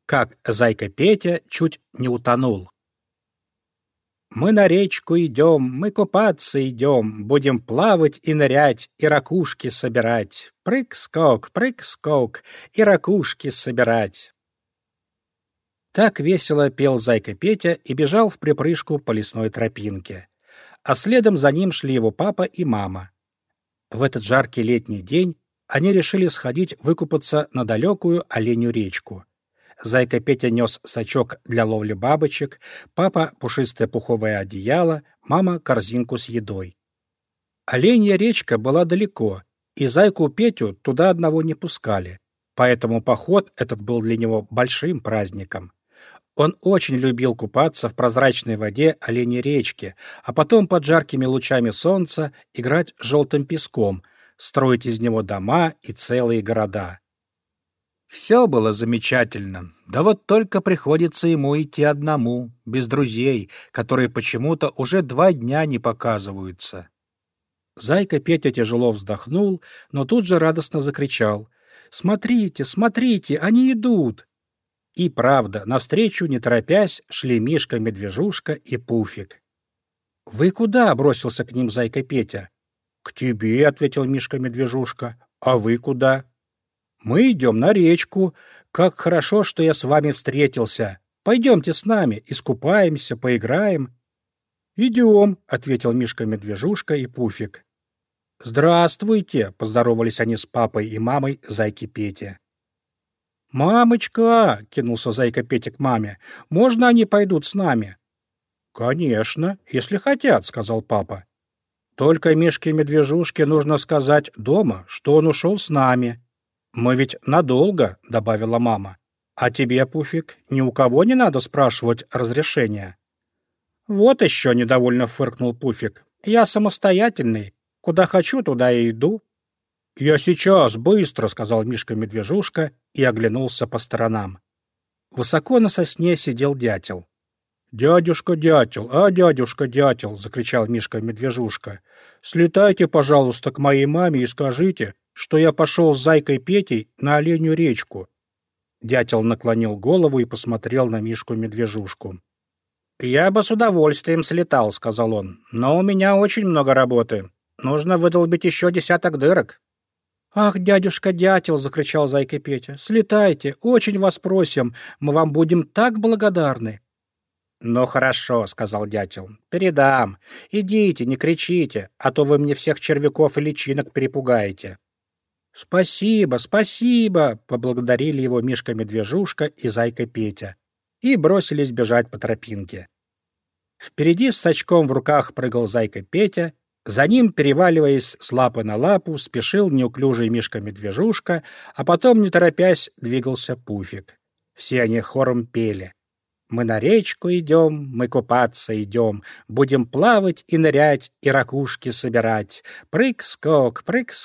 Как зайка Петя чуть не утонул. Мы на речку идем, мы купаться идем, будем плавать и нырять, и ракушки собирать. Прыг-скок, и ракушки собирать. Так весело пел зайка Петя и бежал вприпрыжку по лесной тропинке. А следом за ним шли его папа и мама. В этот жаркий летний день они решили сходить выкупаться на далекую оленью речку. Зайка Петя нес сачок для ловли бабочек, папа — пушистое пуховое одеяло, мама — корзинку с едой. Оленья речка была далеко, и зайку Петю туда одного не пускали, поэтому поход этот был для него большим праздником. Он очень любил купаться в прозрачной воде оленьей речки, а потом под жаркими лучами солнца играть желтым песком, строить из него дома и целые города. Все было замечательно, да вот только приходится ему идти одному, без друзей, которые почему-то уже 2 дня не показываются. Зайка Петя тяжело вздохнул, но тут же радостно закричал: «Смотрите, смотрите, они идут!» И правда, навстречу, не торопясь, шли Мишка-медвежушка и Пуфик. «Вы куда?» — бросился к ним зайка Петя. «К тебе», — ответил Мишка-медвежушка. «А вы куда?» «Мы идем на речку. Как хорошо, что я с вами встретился. Пойдемте с нами, искупаемся, поиграем». «Идем», — ответил Мишка-медвежушка и Пуфик. «Здравствуйте», — поздоровались они с папой и мамой зайки Пети. «Мамочка!» — кинулся зайка Петя к маме. «Можно они пойдут с нами?» «Конечно, если хотят», — сказал папа. «Только Мишке-медвежушке нужно сказать дома, что он ушел с нами. Мы ведь надолго», — добавила мама. «А тебе, Пуфик, ни у кого не надо спрашивать разрешения». «Вот еще», — недовольно фыркнул Пуфик. «Я самостоятельный. Куда хочу, туда и иду». «Я сейчас, быстро», — сказал Мишка-медвежушка и оглянулся по сторонам. Высоко на сосне сидел дятел. «Дядюшка Дятел, дядюшка Дятел!» — закричал Мишка-медвежушка. «Слетайте, пожалуйста, к моей маме и скажите, что я пошел с зайкой Петей на оленью речку». Дятел наклонил голову и посмотрел на Мишку-медвежушку. «Я бы с удовольствием слетал», — сказал он, — «но у меня очень много работы. Нужно выдолбить еще 10 дырок». «Ах, дядюшка Дятел!» — закричал зайка Петя. «Слетайте, очень вас просим, мы вам будем так благодарны». «Ну хорошо», — сказал дятел, — «передам. Идите, не кричите, а то вы мне всех червяков и личинок перепугаете». «Спасибо, спасибо!» — поблагодарили его Мишка-медвежушка и зайка Петя и бросились бежать по тропинке. Впереди с сачком в руках прыгал зайка Петя, за ним, переваливаясь с лапы на лапу, спешил неуклюжий Мишка-медвежушка, а потом, не торопясь, двигался Пуфик. Все они хором пели: «Мы на речку идем, мы купаться идем, будем плавать и нырять, и ракушки собирать. Прыг-скок,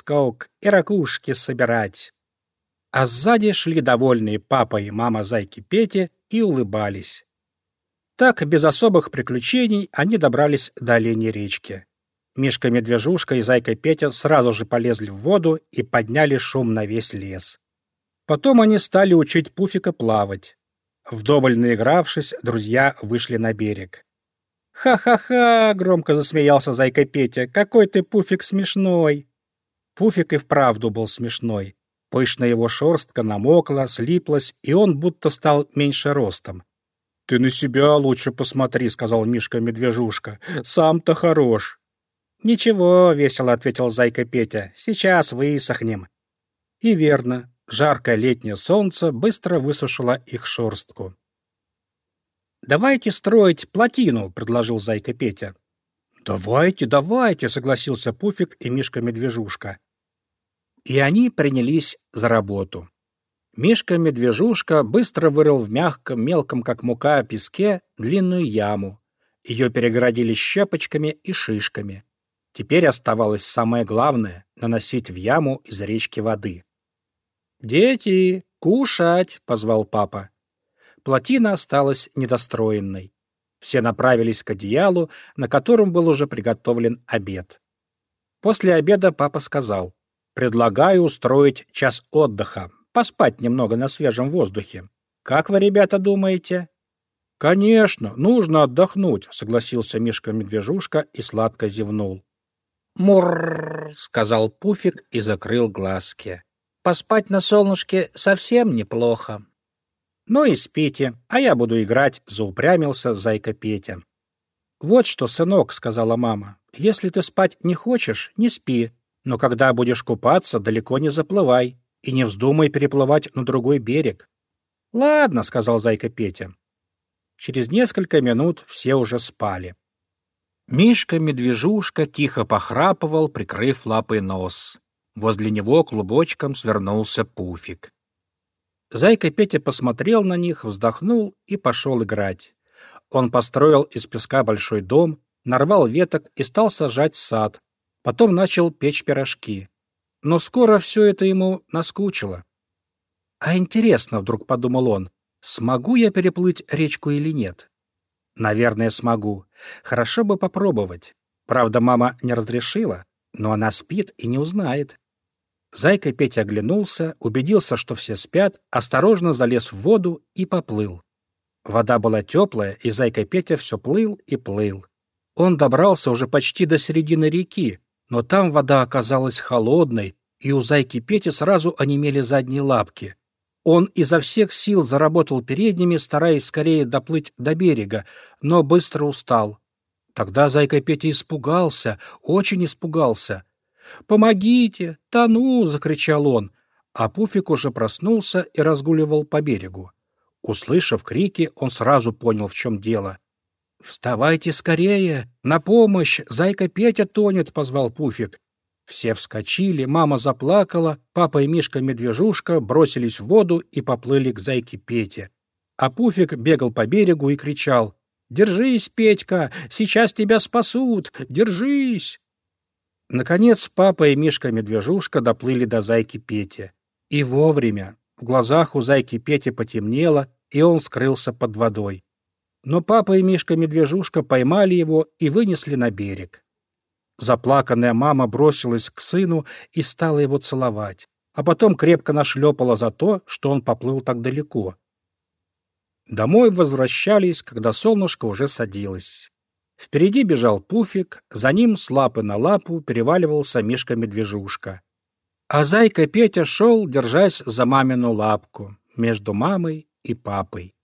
и ракушки собирать». А сзади шли довольные папа и мама зайки Пети и улыбались. Так, без особых приключений, они добрались до оленьей речки. Мишка-медвежушка и зайка Петя сразу же полезли в воду и подняли шум на весь лес. Потом они стали учить Пуфика плавать. Вдоволь наигравшись, друзья вышли на берег. «Ха-ха-ха!» — громко засмеялся зайка Петя. «Какой ты, Пуфик, смешной!» Пуфик и вправду был смешной. Пышная его шерстка намокла, слиплась, и он будто стал меньше ростом. «Ты на себя лучше посмотри», — сказал Мишка-медвежушка. «Сам-то хорош». «Ничего», — весело ответил зайка Петя, — «сейчас высохнем». И верно, жаркое летнее солнце быстро высушило их шерстку. «Давайте строить плотину», — предложил зайка Петя. «Давайте, давайте», — согласился Пуфик и Мишка-медвежушка. И они принялись за работу. Мишка-медвежушка быстро вырыл в мягком, мелком, как мука, песке длинную яму. Ее перегородили щепочками и шишками. Теперь оставалось самое главное — наносить в яму из речки воды. «Дети, кушать!» — позвал папа. Плотина осталась недостроенной. Все направились к одеялу, на котором был уже приготовлен обед. После обеда папа сказал: «Предлагаю устроить час отдыха, поспать немного на свежем воздухе. Как вы, ребята, думаете? Конечно, нужно отдохнуть, согласился Мишка-медвежушка и сладко зевнул. Мурр, сказал Пуфик и закрыл глазки. Поспать на солнышке совсем неплохо. Ну и спите, а я буду играть, заупрямился зайка Петя. Вот что, сынок, сказала мама, если ты спать не хочешь, не спи, но когда будешь купаться, далеко не заплывай и не вздумай переплывать на другой берег. Ладно, сказал зайка Петя. Через несколько минут все уже спали. Мишка-медвежушка тихо похрапывал, прикрыв лапой нос. Возле него клубочком свернулся Пуфик. Зайка Петя посмотрел на них, вздохнул и пошел играть. Он построил из песка большой дом, нарвал веток и стал сажать сад. Потом начал печь пирожки. Но скоро все это ему наскучило. «А интересно, — вдруг подумал он, — смогу я переплыть речку или нет? Наверное, смогу. Хорошо бы попробовать. Правда, мама не разрешила, но она спит и не узнает». Зайка Петя оглянулся, убедился, что все спят, осторожно залез в воду и поплыл. Вода была теплая, и зайка Петя все плыл и плыл. Он добрался уже почти до середины реки, но там вода оказалась холодной, и у зайки Пети сразу онемели задние лапки. Он изо всех сил заработал передними, стараясь скорее доплыть до берега, но быстро устал. Тогда зайка Петя испугался, очень испугался. «Помогите! Тону!» — закричал он, а Пуфик уже проснулся и разгуливал по берегу. Услышав крики, он сразу понял, в чем дело. «Вставайте скорее! На помощь! Зайка Петя тонет!» — позвал Пуфик. Все вскочили, мама заплакала, папа и Мишка-медвежушка бросились в воду и поплыли к зайке Пете. А Пуфик бегал по берегу и кричал: «Держись, Петька! Сейчас тебя спасут! Держись!» Наконец папа и Мишка-медвежушка доплыли до зайки Пети. И вовремя. В глазах у зайки Пети потемнело, и он скрылся под водой. Но папа и Мишка-медвежушка поймали его и вынесли на берег. Заплаканная мама бросилась к сыну и стала его целовать, а потом крепко нашлепала за то, что он поплыл так далеко. Домой возвращались, когда солнышко уже садилось. Впереди бежал Пуфик, за ним с лапы на лапу переваливался Мишка-медвежушка. А зайка Петя шел, держась за мамину лапку, между мамой и папой.